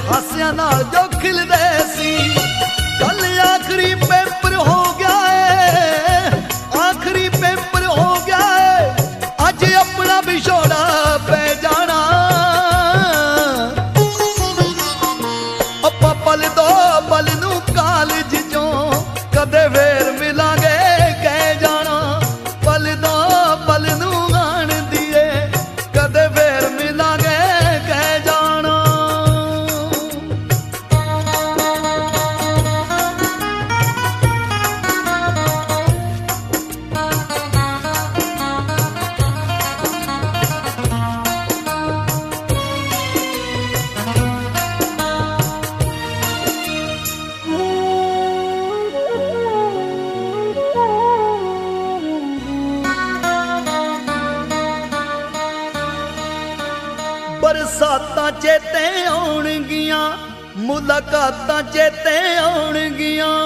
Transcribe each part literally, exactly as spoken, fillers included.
हासियां नाल जो खिलदे सी। कल आखिरी पेपर हो गया है, आखिरी पेपर हो गया है, अज अपना विछोड़ा पै जाना। अपा पल दो पल नू कालज चों कदे वेर मिलांगे कह जाना। पल दो पल नू आण दिए कदे वेर मिलांगे कह जाना। बरसातां चेते आउणगियां, मुलाकातां चेते आउणगियां।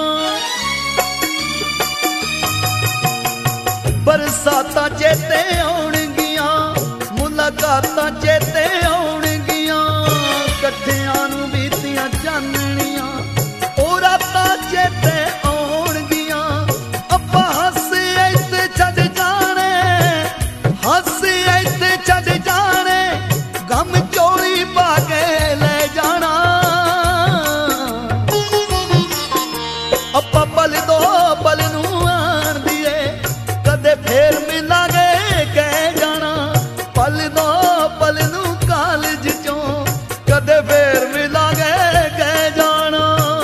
बरसातां चेते आउणगियां, मुलाकातां चेते आउणगियां। कट्ठियां नूं बीतियां चानणियां ओ रातां चेते आउणगियां। अप्पां हस्से इत्ते छड्ड जाणे, हस्से इत्ते छड्ड जाणे, गम चोली पा के ले जाना। अपा पल दो पल नू आण दिए कदे फेर मिलांगे कह जाना। पल दो पल नू कालज चों कदे फेर मिलांगे कह जाना।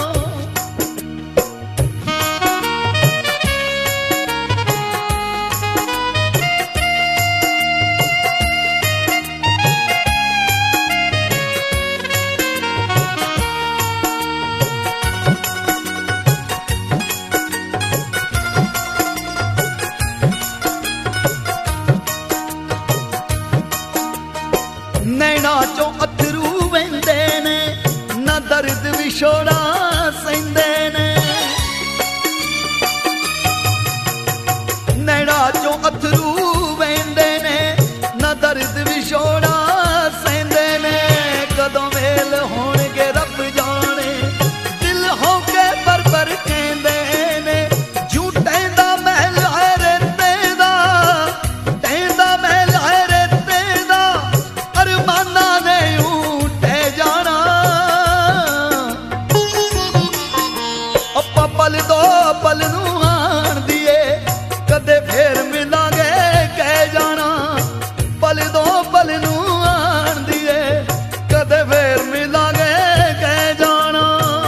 नैना चों अथरू वहिंदे ने, ना दर्द विछोड़ा सहिंदे ने। नैना चों अथरू वहिंदे ने, ना दर्द विछोड़ा सहिंदे ने। कदों मेल होणगे रब जाने, दिल होके बर बर कहंदे ने। झूठे दा महल है रेते दा, टहंदा महल है रेते दा, अरमाना ने ऊटे जाना। अपा पल दो पल नू आण दिए कदे फेर मिलांगे कह जाना। पल दो पल नू आण दिए कदे फेर मिलांगे कह जाना।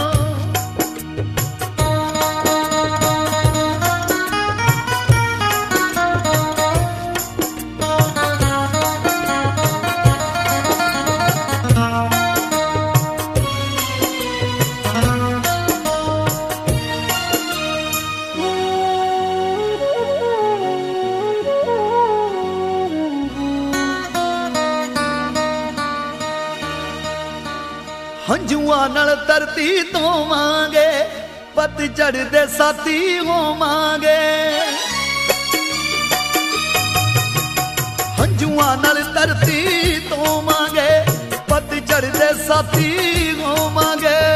हंजुआ नाल धरती धोवांगे, पतझड़ दे साथी होवांगे। हंजुआ नाल धरती धोवांगे, पतझड़ दे साथी होवांगे।